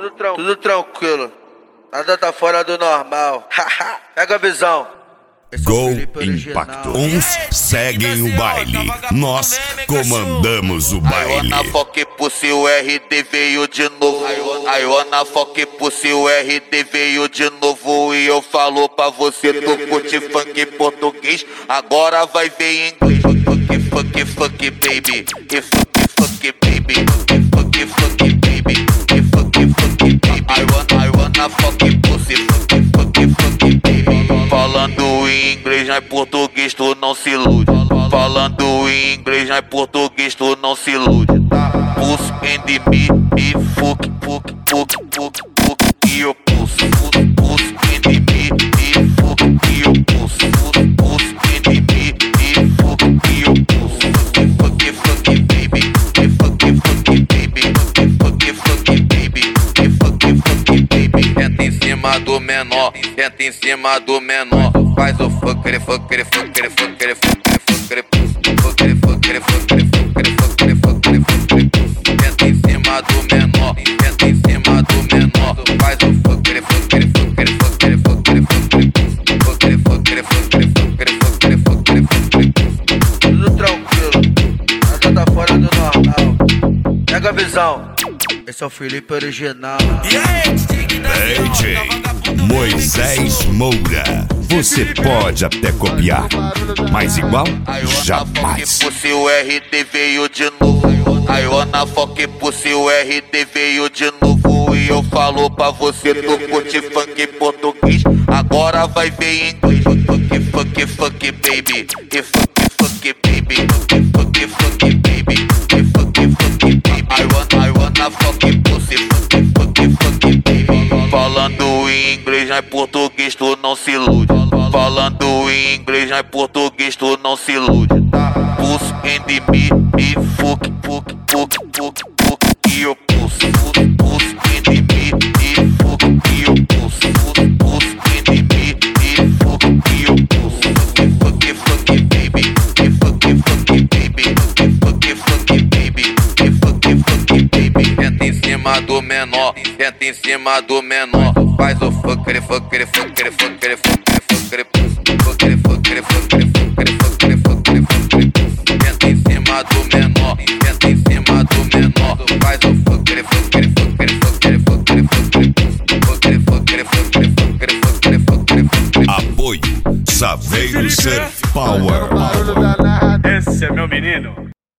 tudo tranquilo. Nada tá fora do normal. Pega a visão. Gol Impacto. Uns seguem o baile, nós comandamos o baile. I wanna fuck pussy, o RD veio de novo. I wanna fuck pussy, o RD veio de novo. E eu falo pra você, tu curte funk português, agora vai ver em inglês. Fuck baby, e fuck baby, e fuck baby, e fuck baby. I wanna fuck pussy, fuck baby. Falando em inglês, não é português, tu não se ilude. Falando em inglês, não é português, tu não se ilude. Pussy and me, e fuck e eu pussy. Pussy and me, e fuck e eu pussy. Pussy and me, e fuck e eu pussy. Fuck baby, e fuck baby, e fuck baby, e fuck baby. Tenta em cima do menor, tenta em cima do menor. Faz o fuck. Tenta em cima do menor, tenta em cima do menor. Faz o fuck. Tudo tranquilo. Nada tá fora do normal. Pega a visão. Esse é o Felipe original. DJ Moisés Moura. Você pode até copiar, mas igual jamais. Pussy, o RD veio de novo. I wanna fuck pussy, o RD veio de novo. E eu falo pra você, tu curte funk português, agora vai ver em inglês. Fuck baby, e fuck baby, e fuck baby, e fuck baby. I wanna fuck pussy, fuck baby. Falando em inglês, não é português, tu não se ilude. Falando em inglês, não é português, tu não se ilude. Pussy and me, e fuck e eu pussy. Pussy and me, e fuck e eu pussy. Pussy and me, e fuck e eu pussy. Fuck baby, e fuck baby, e fuck baby, e fuck baby. Tenta em cima do menor, tenta em cima do menor. Faz o fuck. Tenta em cima do menor, tenta em cima do menor. Faz o fuck. Apoio Saveiro Surf Power. Esse é meu menino.